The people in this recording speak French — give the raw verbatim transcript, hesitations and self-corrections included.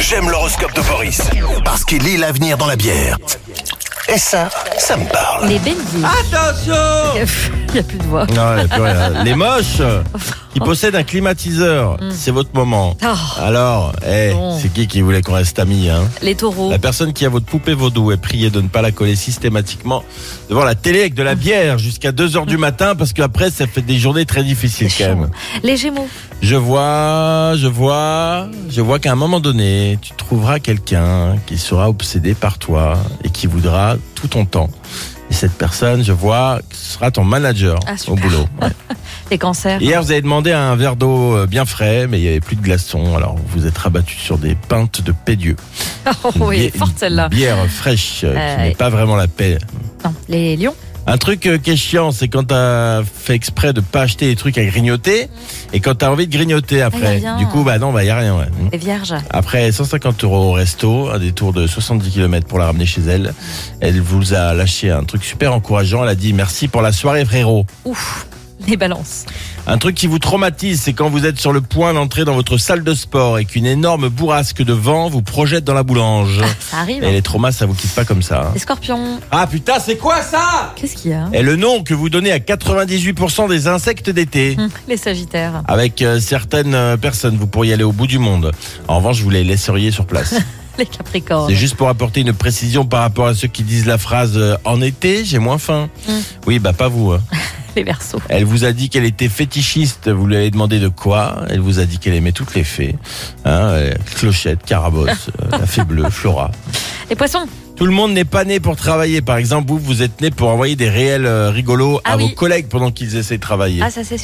J'aime l'horoscope de Boris. Parce qu'il lit l'avenir dans la bière. Et ça, ça me parle. Les Benji. Attention! Il n'y a plus de voix. Non, il n'y a plus rien. Les moches qui possèdent un climatiseur, Mm. c'est votre moment. Oh, Alors, eh, Bon. c'est qui qui voulait qu'on reste amis, hein? les taureaux. La personne qui a votre poupée vaudou est priée de ne pas la coller systématiquement devant la télé avec de la bière jusqu'à deux heures du matin parce qu'après ça fait des journées très difficiles C'est quand chaud. même. Les Gémeaux. Je vois, je vois, je vois qu'à un moment donné, tu trouveras quelqu'un qui sera obsédé par toi et qui voudra tout ton temps. Et cette personne, je vois, sera ton manager Ah, super. au boulot. Ouais. Les Cancers. Hier, vous avez demandé un verre d'eau bien frais, mais il n'y avait plus de glaçons. Alors, vous vous êtes rabattu sur des pintes de Pédieu. Oh, Une oui, bie- forte une celle-là. bière fraîche euh, Euh, qui n'est pas vraiment la paix. Non, les Lions. Un truc euh, qui est chiant, c'est quand t'as fait exprès de pas acheter des trucs à grignoter et quand t'as envie de grignoter après. Ah, y a rien. Du coup, bah non, bah y a rien. Ouais. Les Vierges. Après cent cinquante euros au resto, un détour de soixante-dix kilomètres pour la ramener chez elle, elle vous a lâché un truc super encourageant. Elle a dit merci pour la soirée frérot. Ouf. Les Balances. Un truc qui vous traumatise, c'est quand vous êtes sur le point d'entrer dans votre salle de sport et qu'une énorme bourrasque de vent vous projette dans la boulange. Ah, ça arrive. Et hein. les traumas, ça vous quitte pas comme ça. hein. Les Scorpions. Ah putain, c'est quoi ça? Qu'est-ce qu'il y a? Et le nom que vous donnez à quatre-vingt-dix-huit pour cent des insectes d'été. Hum, Les Sagittaires. Avec euh, certaines euh, personnes, vous pourriez aller au bout du monde. En revanche, vous les laisseriez sur place. Les Capricornes. C'est juste pour apporter une précision par rapport à ceux qui disent la phrase euh, « En été, j'ai moins faim Mm. ». Oui, bah pas vous. hein. Les Verseaux. Elle vous a dit qu'elle était fétichiste, vous lui avez demandé de quoi. Elle vous a dit qu'elle aimait toutes les fées. Hein, euh, Clochette, Carabosse, euh, la fée bleue, Flora. Les Poissons. Tout le monde n'est pas né pour travailler. Par exemple, vous, vous êtes né pour envoyer des réels euh, rigolos Ah à oui. vos collègues pendant qu'ils essaient de travailler. Ah, ça c'est